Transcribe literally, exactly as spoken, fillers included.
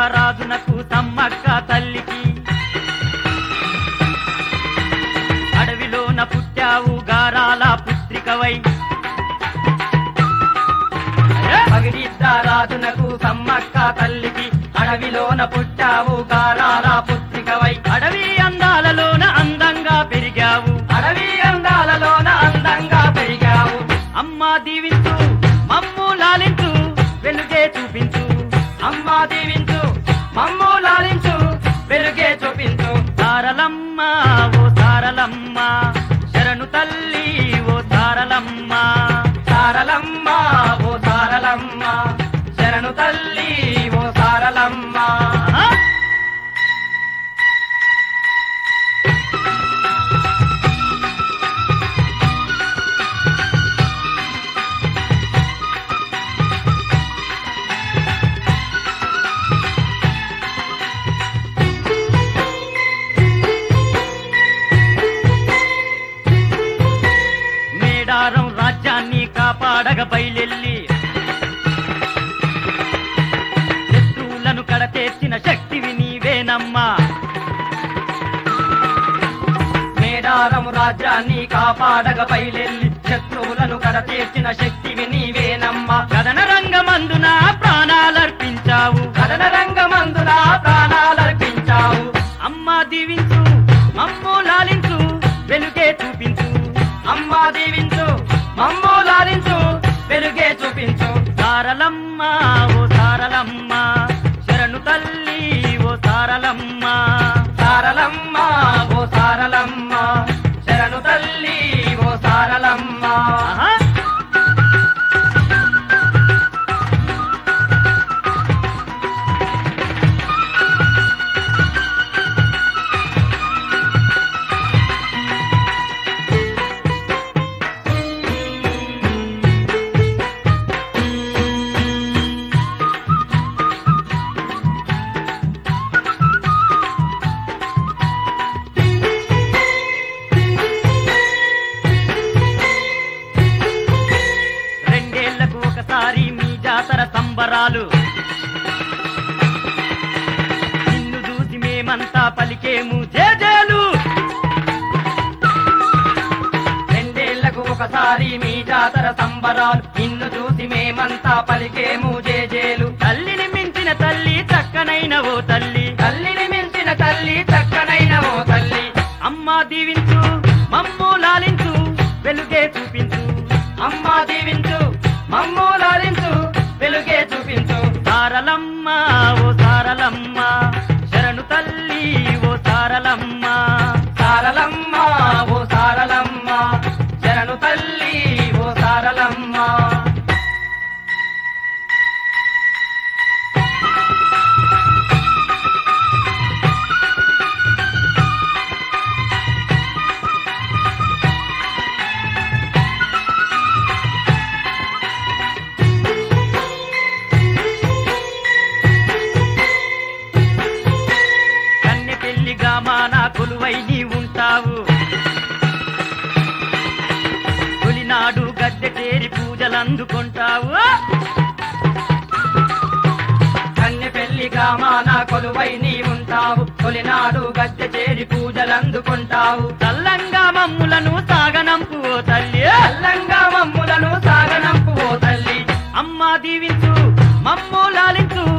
రాజునకు సమ్మక్క తల్లికి అడవిలోన పుట్టావు గారాల పుత్రికవై పగిడిద్ద రాజునకు సమ్మక్క తల్లికి అడవిలోన పుట్టావు గారాల పుత్రికవై అడవి అందాలలోన అందంగా పెరిగావు అడవి అందాలలోన అందంగా పెరిగావు అమ్మా దీవించు మమ్ము లాలించు వెలుగే చూపించు అమ్మా దీవించు మమ్ము లాలించు వెలుగే చూపించు సారలమ్మ ఓ సారలమ్మ శరణు తల్లి ఓ సారలమ్మ సారలమ్మ ఓ సారలమ్మ శరణు తల్లి ఓ సారలమ్మ మేడారం రాజ్యాన్ని కాపాడగ బయలెల్లి శత్రువులను కడతేర్చిన శక్తివి నీవేనమ్మా మేడారం రాజ్యాన్ని కాపాడగ బయలెల్లి శత్రువులను కడతేర్చిన శక్తివి నీవేనమ్మా కథన రంగమందున ప్రాణాలర్పించావు కథన రంగమందున ప్రాణాలర్పించావు అమ్మా దీవించు మమ్ము లాలించు వెలుగే చూపించు అమ్మా దీవించు మమ్ము లాలించు వెలుగే చూపించు సారలమ్మ ఓ సారలమ్మ శరణు తల్లి ఓ సారలమ్మ సారలమ్మ ఓ సారలమ్మ శరణు తల్లి ఓ సారలమ్మ మీ జాతర సంబరాలు నిన్ను చూసి మేమంతా పలికేము జేజేలు రెండేళ్లకు ఒకసారి మీ జాతర సంబరాలు నిన్ను చూసి మేమంతా పలికేము జేజేలు తల్లిని మించిన తల్లి చక్కనైన ఓ తల్లి తల్లిని మించిన తల్లి చక్కనైన ఓ తల్లి అమ్మా దీవించు మమ్ము లాలించు వెలుగే చూపించు అమ్మా దీవించు మమ్ము లాలించు వెలుగే చూపించు సారలమ్మ ఓ సారలమ్మ శరణు తల్లి ఓ సారలమ్మ సారలమ్మ ఓ సారలమ్మ శరణు తల్లి ఓ సారలమ్మ గ్రామాన కొలువై నీ ఉంటావు తొలినాడు గద్దె చేరి పూజలందుకుంటావు కన్నెపెల్లి గ్రామాన కొలువై నీ ఉంటావు తొలినాడు గద్దె చేరి పూజలందుకుంటావు తల్లంగా మమ్ములను సాగనంపు ఓ తల్లి తల్లంగా మమ్ములను సాగనంపు ఓ తల్లి అమ్మా దీవించు మమ్ము లాలించు